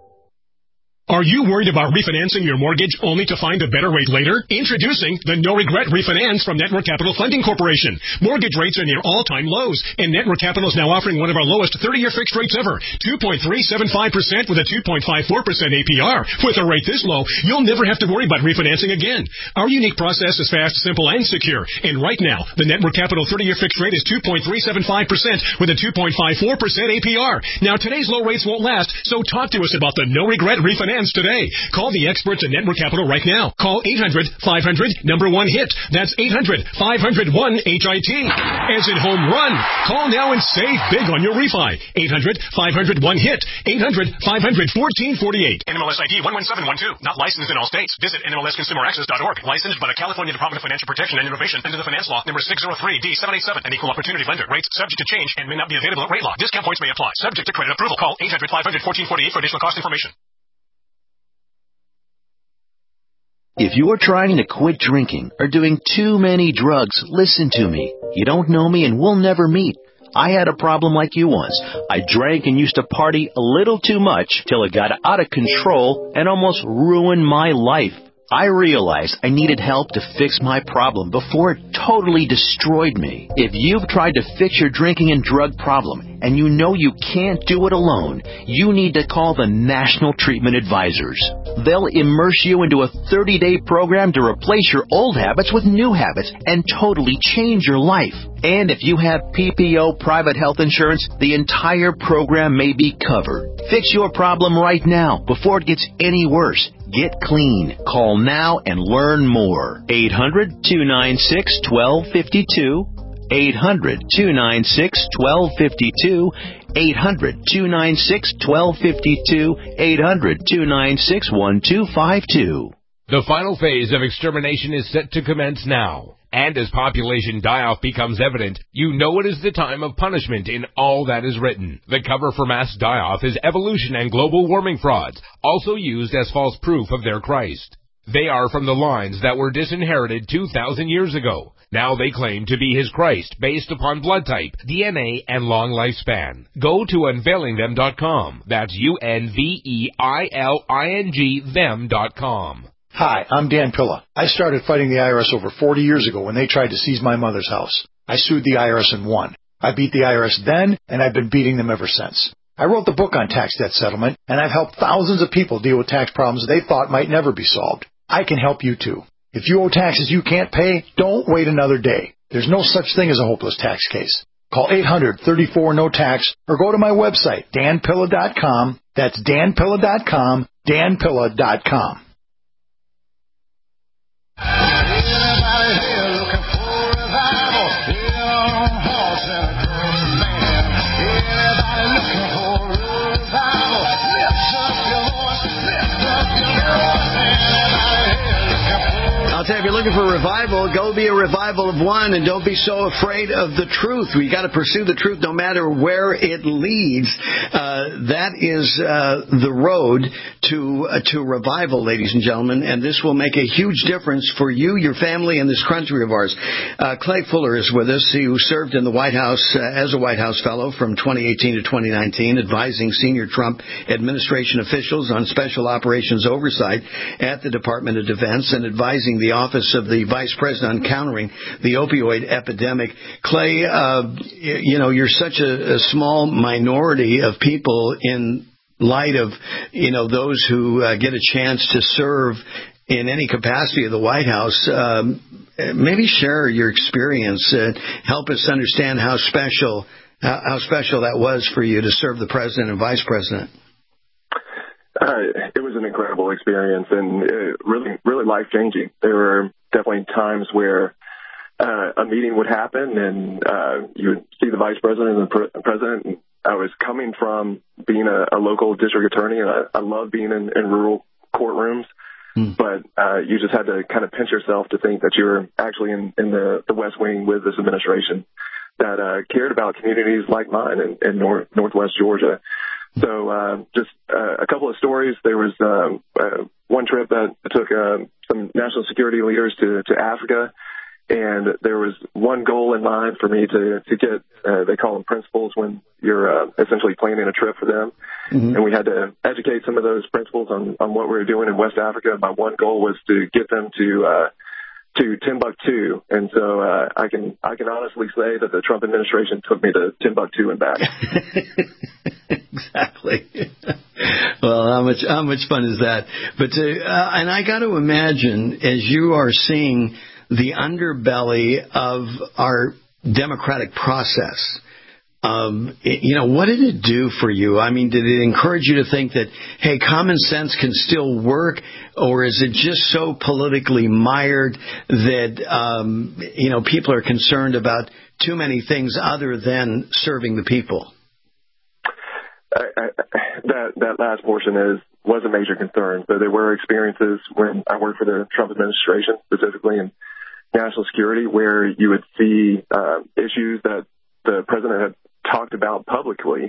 Are you worried about refinancing your mortgage only to find a better rate later? Introducing the No Regret Refinance from Network Capital Funding Corporation. Mortgage rates are near all-time lows, and Network Capital is now offering one of our lowest thirty-year fixed rates ever, two point three seven five percent with a two point five four percent A P R. With a rate this low, you'll never have to worry about refinancing again. Our unique process is fast, simple, and secure. And right now, the Network Capital thirty-year fixed rate is two point three seven five percent with a two point five four percent A P R. Now, today's low rates won't last, so talk to us about the No Regret Refinance chance today. Call the experts at Network Capital right now. Call eight hundred, five hundred, number one hit. That's eight hundred, five hundred, one H I T. As in home run. Call now and save big on your refi. eight hundred, five hundred, one hit. eight hundred, five hundred, fourteen forty-eight. N M L S I D one one seven one two. Not licensed in all states. Visit N M L S consumer access dot org. Licensed by the California Department of Financial Protection and Innovation under the Finance Law number six oh three D seven eight seven. An equal opportunity lender. Rates subject to change and may not be available at rate lock. Discount points may apply. Subject to credit approval. Call eight hundred, five hundred, fourteen forty-eight for additional cost information. If you're trying to quit drinking or doing too many drugs, listen to me. You don't know me and we'll never meet. I had a problem like you once. I drank and used to party a little too much till it got out of control and almost ruined my life. I realized I needed help to fix my problem before it totally destroyed me. If you've tried to fix your drinking and drug problem and you know you can't do it alone, you need to call the National Treatment Advisors. They'll immerse you into a thirty-day program to replace your old habits with new habits and totally change your life. And if you have P P O private health insurance, the entire program may be covered. Fix your problem right now before it gets any worse. Get clean. Call now and learn more. eight hundred, two nine six, one two five two. eight hundred, two nine six, one two five two. eight hundred, two nine six, one two five two. eight hundred, two nine six, one two five two. The final phase of extermination is set to commence now. And as population die-off becomes evident, you know it is the time of punishment in all that is written. The cover for mass die-off is evolution and global warming frauds, also used as false proof of their Christ. They are from the lines that were disinherited two thousand years ago. Now they claim to be his Christ based upon blood type, D N A, and long lifespan. Go to unveiling them dot com. That's U N V E I L I N G them dot com. Hi, I'm Dan Pilla. I started fighting the I R S over forty years ago when they tried to seize my mother's house. I sued the I R S and won. I beat the I R S then, and I've been beating them ever since. I wrote the book on tax debt settlement, and I've helped thousands of people deal with tax problems they thought might never be solved. I can help you too. If you owe taxes you can't pay, don't wait another day. There's no such thing as a hopeless tax case. Call eight hundred, thirty-four, no tax or go to my website, dan pilla dot com. That's dan pilla dot com, dan pilla dot com. Everybody here looking for revival. Yeah, horse and a cold man. Everybody looking for revival. Lift up your voice, lift up your voice. Everybody here looking for. I'll tell you, if you're looking for revival, go be a revival of one, and don't be so afraid of the truth. We got to pursue the truth no matter where it leads. Uh, that is uh, the road to uh, to revival, ladies and gentlemen, and this will make a huge difference for you, your family, and this country of ours. Uh, Clay Fuller is with us, who served in the White House uh, as a White House fellow from twenty eighteen to twenty nineteen, advising senior Trump administration officials on special operations oversight at the Department of Defense and advising the Office of the Vice President on countering the opioid epidemic. Clay, uh, you know, you're such a, a small minority of people in light of, you know, those who uh, get a chance to serve in any capacity of the White House. Um, maybe share your experience and help us understand how special how, how special that was for you to serve the president and vice president. Uh, it was an incredible experience and uh, really, really life-changing. There were definitely times where uh, a meeting would happen and uh, you would see the vice president and the pre- president. And I was coming from being a, a local district attorney, and I, I love being in, in rural courtrooms. Mm. But uh, you just had to kind of pinch yourself to think that you were actually in, in the, the West Wing with this administration that uh, cared about communities like mine in, in north, northwest Georgia. So uh, just uh, a couple of stories. There was um, uh, one trip that took uh, some national security leaders to, to Africa, and there was one goal in mind for me to, to get, uh, they call them principals when you're uh, essentially planning a trip for them. Mm-hmm. And we had to educate some of those principals on, on what we were doing in West Africa. My one goal was to get them to uh, to Timbuktu. And so uh, I can I can honestly say that the Trump administration took me to Timbuktu and back. Exactly. Well, how much how much fun is that? But to, uh, and I got to imagine, as you are seeing the underbelly of our democratic process, Um, it, you know, what did it do for you? I mean, did it encourage you to think that, hey, common sense can still work, or is it just so politically mired that, um, you know, people are concerned about too many things other than serving the people? I, I, that that last portion is was a major concern. So there were experiences when I worked for the Trump administration, specifically in national security, where you would see uh, issues that the president had talked about publicly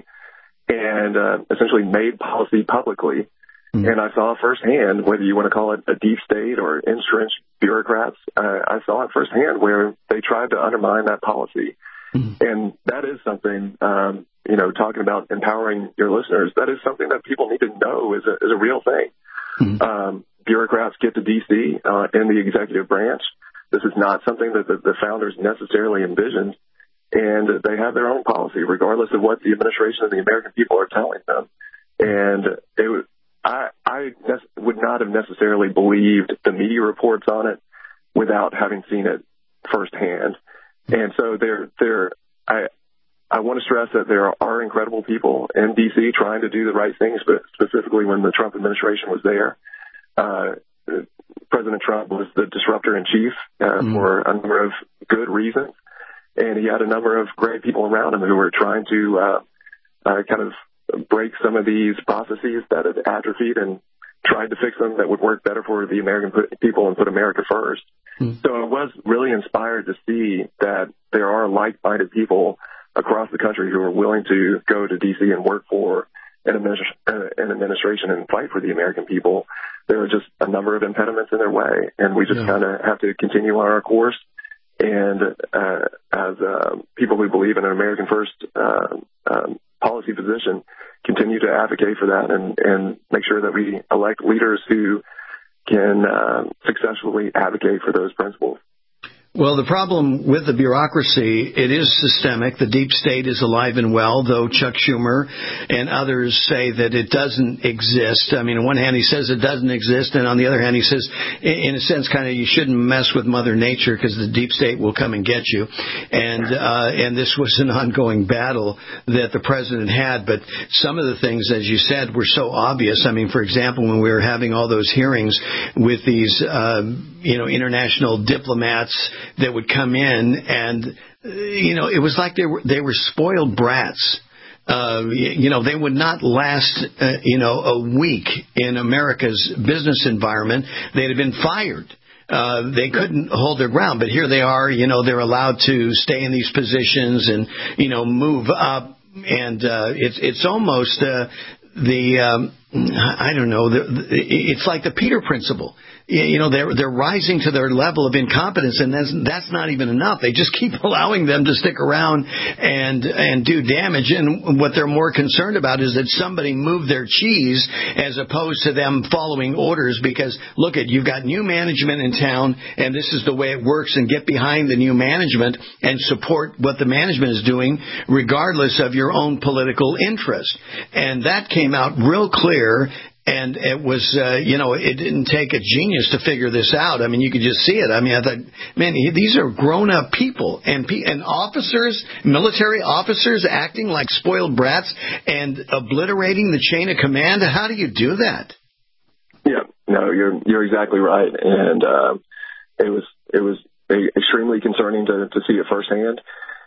and uh, essentially made policy publicly. Mm-hmm. And I saw firsthand, whether you want to call it a deep state or entrenched bureaucrats, uh, I saw it firsthand where they tried to undermine that policy. Mm-hmm. And that is something, um, you know, talking about empowering your listeners, that is something that people need to know is a, is a real thing. Mm-hmm. Um, bureaucrats get to D C uh, in the executive branch. This is not something that the, the founders necessarily envisioned. And they have their own policy, regardless of what the administration and the American people are telling them. And it was, I, I would not have necessarily believed the media reports on it without having seen it firsthand. And so there, there, I, I want to stress that there are incredible people in D C trying to do the right things, but specifically when the Trump administration was there. Uh, President Trump was the disruptor in chief uh, mm. for a number of good reasons. And he had a number of great people around him who were trying to uh, uh, kind of break some of these processes that had atrophied and tried to fix them that would work better for the American people and put America first. Mm. So I was really inspired to see that there are like-minded people across the country who are willing to go to D C and work for an, administ- an administration and fight for the American people. There are just a number of impediments in their way, and we just yeah. kind of have to continue on our course. And uh, as uh, people who believe in an American first uh, um, policy position, continue to advocate for that and, and make sure that we elect leaders who can uh, successfully advocate for those principles. Well, the problem with the bureaucracy, it is systemic. The deep state is alive and well, though Chuck Schumer and others say that it doesn't exist. I mean, on one hand, he says it doesn't exist, and on the other hand, he says, in a sense, kind of, you shouldn't mess with Mother Nature because the deep state will come and get you. And uh, and this was an ongoing battle that the president had. But some of the things, as you said, were so obvious. I mean, for example, when we were having all those hearings with these, uh, you know, international diplomats that would come in, and you know, it was like they were they were spoiled brats. Uh, you know, they would not last, uh, you know, a week in America's business environment. They'd have been fired. Uh, they couldn't hold their ground, but here they are. You know, they're allowed to stay in these positions and you know move up, and uh, it's it's almost uh, the um, I don't know. The, the, it's like the Peter Principle. You know, they're they're rising to their level of incompetence, and that's that's not even enough. They just keep allowing them to stick around and and do damage. And what they're more concerned about is that somebody move their cheese as opposed to them following orders. Because look, at you've got new management in town, and this is the way it works. And get behind the new management and support what the management is doing, regardless of your own political interest. And that came out real clear. And it was, uh, you know, it didn't take a genius to figure this out. I mean, you could just see it. I mean, I thought, man, these are grown-up people and pe- and officers, military officers acting like spoiled brats and obliterating the chain of command. How do you do that? Yeah, no, you're you're exactly right. And uh, it was it was extremely concerning to to see it firsthand.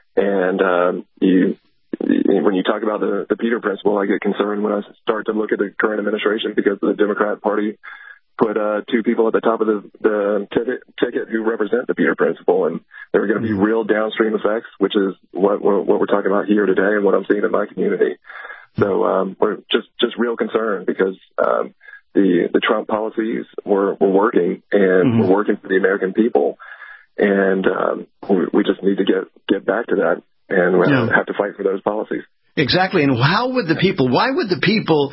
And um, you. When you talk about the, the Peter Principle, I get concerned when I start to look at the current administration because the Democrat Party put uh, two people at the top of the, the ticket, ticket who represent the Peter Principle, and there are going to be real downstream effects, which is what, what we're talking about here today and what I'm seeing in my community. So um, we're just, just real concerned because um, the the Trump policies were, were working, and mm-hmm. we're working for the American people, and um, we, we just need to get get back to that. And we yeah. have to fight for those policies. Exactly. And how would the people, why would the people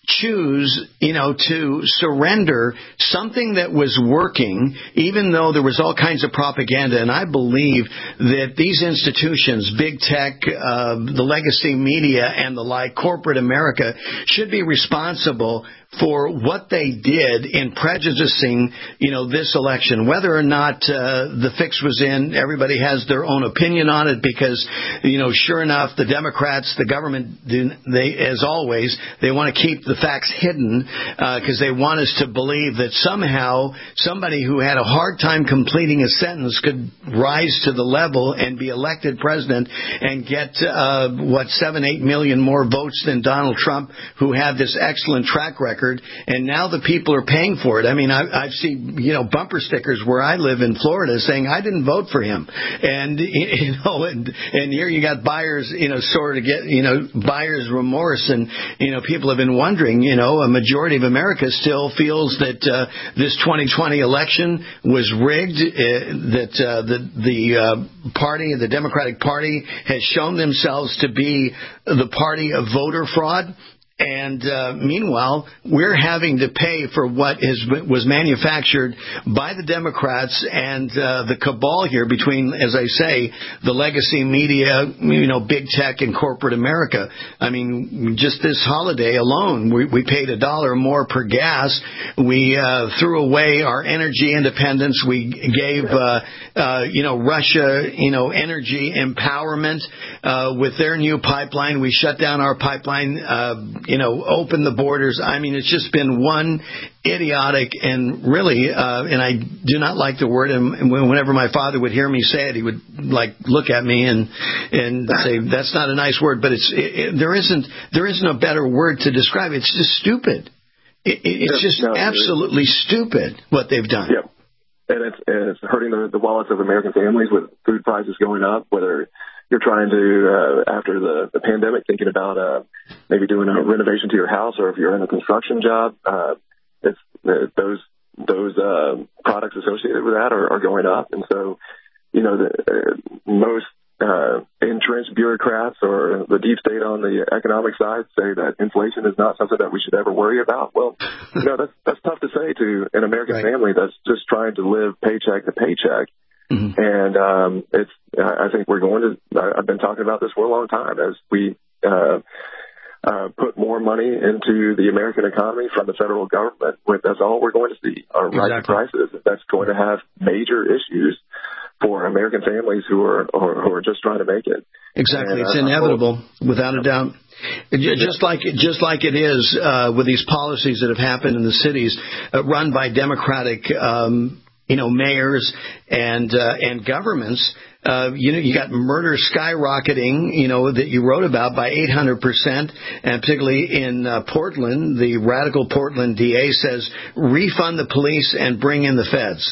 choose, you know, to surrender something that was working, even though there was all kinds of propaganda. And I believe that these institutions, big tech, uh, the legacy media and the like, corporate America, should be responsible for what they did in prejudicing, you know, this election. Whether or not uh, the fix was in, everybody has their own opinion on it because, you know, sure enough, the Democrats, the government, they, as always, they want to keep the facts hidden because uh, they want us to believe that somehow somebody who had a hard time completing a sentence could rise to the level and be elected president and get, uh, what, seven, eight million more votes than Donald Trump, who had this excellent track record. And now the people are paying for it. I mean, I, I've seen, you know, bumper stickers where I live in Florida saying I didn't vote for him. And, you know, and, and here you got buyers, you know, sort of get, you know, buyer's remorse. And, you know, people have been wondering, you know, a majority of America still feels that uh, this twenty twenty election was rigged, uh, that uh, the, the uh, party, the Democratic Party, has shown themselves to be the party of voter fraud. And uh, meanwhile, we're having to pay for what is was manufactured by the Democrats and uh, the cabal here between, as I say, the legacy media, you know, big tech and corporate America. I mean, just this holiday alone, we, we paid a dollar more per gas. We uh, threw away our energy independence. We gave, uh, uh, you know, Russia, you know, energy empowerment uh, with their new pipeline. We shut down our pipeline. Uh, You know, open the borders. I mean, it's just been one idiotic and really, uh, and I do not like the word. And whenever my father would hear me say it, he would like look at me and and say, "That's not a nice word." But it's it, it, there isn't there isn't a better word to describe it. It's just stupid. It, it, it's just no, absolutely stupid what they've done. Yep. And it's and it's hurting the, the wallets of American families with food prices going up, whether you're trying to, uh, after the, the pandemic, thinking about uh, maybe doing a renovation to your house, or if you're in a construction job, uh, it's uh, those those uh, products associated with that are, are going up. And so, you know, the, uh, most uh, entrenched bureaucrats or the deep state on the economic side say that inflation is not something that we should ever worry about. Well, you know, that's, that's tough to say to an American right. family that's just trying to live paycheck to paycheck. Mm-hmm. And um, it's. I think we're going to. I've been talking about this for a long time. As we uh, uh, put more money into the American economy from the federal government, that's all we're going to see are rising exactly. prices. That's going to have major issues for American families who are or, who are just trying to make it. Exactly, and, it's uh, inevitable, well, without a doubt. Just like just like it is uh, with these policies that have happened in the cities uh, run by Democratic. Um, You know, mayors and uh, and governments. Uh, you know, you got murder skyrocketing. You know that you wrote about by eight hundred percent, and particularly in uh, Portland, the radical Portland D A says refund the police and bring in the feds.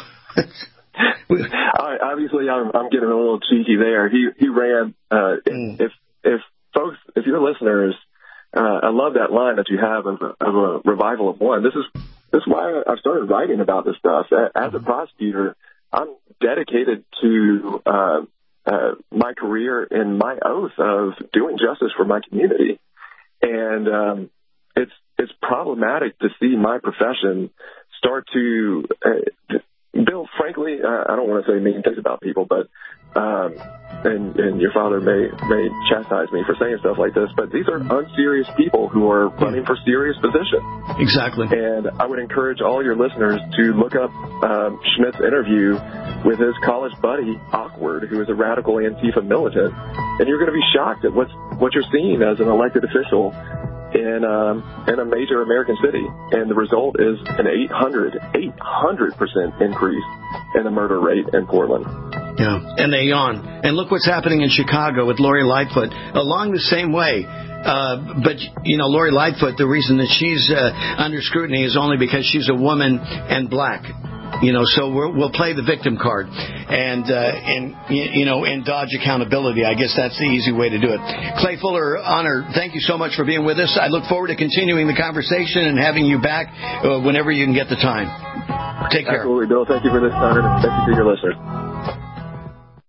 I, obviously, I'm, I'm getting a little cheeky there. He he ran. Uh, mm. If if folks, if your listeners, uh, I love that line that you have of a, of a revival of one. This is. That's why I've started writing about this stuff. As a prosecutor, I'm dedicated to uh, uh, my career and my oath of doing justice for my community. And um, it's it's problematic to see my profession start to, uh, Bill, frankly, uh, I don't want to say mean things about people, but um, and, and your father may may chastise me for saying stuff like this, but these are unserious people who are running for serious positions. Exactly. And I would encourage all your listeners to look up um, Schmitt's interview with his college buddy, Awkward, who is a radical Antifa militant, and you're going to be shocked at what's, what you're seeing as an elected official in um, in a major American city. And the result is an eight hundred percent increase in the murder rate in Portland. Yeah, and they yawn. And look what's happening in Chicago with Lori Lightfoot, along the same way. Uh, but, you know, Lori Lightfoot, the reason that she's uh, under scrutiny is only because she's a woman and black. You know, so we're, we'll play the victim card and, uh, and, you know, and dodge accountability. I guess that's the easy way to do it. Clay Fuller, Honor, thank you so much for being with us. I look forward to continuing the conversation and having you back uh, whenever you can get the time. Take care. Absolutely, Bill. Thank you for this time, and thank you to your listeners.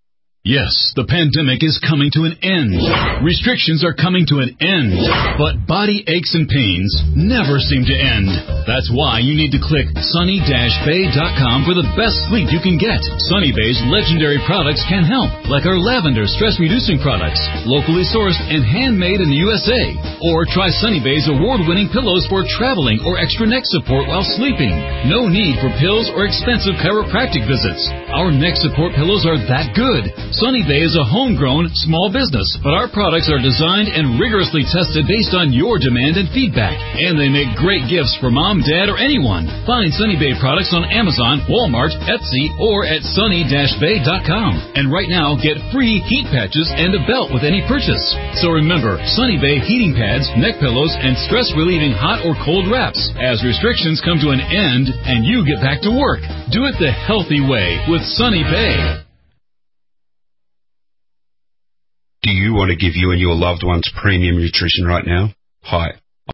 Yes, the pandemic is coming to an end. Restrictions are coming to an end. But body aches and pains never seem to end. That's why you need to click sunny dash bay dot com for the best sleep you can get. Sunny Bay's legendary products can help, like our lavender stress-reducing products, locally sourced and handmade in the U S A. Or try Sunny Bay's award-winning pillows for traveling or extra neck support while sleeping. No need for pills or expensive chiropractic visits. Our neck support pillows are that good. Sunny Bay is a homegrown, small business, but our products are designed and rigorously tested based on your demand and feedback. And they make great gifts for mom, dad, or anyone. Find Sunny Bay products on Amazon, Walmart, Etsy, or at sunny dash bay dot com. And right now, get free heat patches and a belt with any purchase. So remember, Sunny Bay heating pads, neck pillows, and stress-relieving hot or cold wraps as restrictions come to an end and you get back to work. Do it the healthy way with Sunny Bay. Do you want to give you and your loved ones premium nutrition right now? Hi,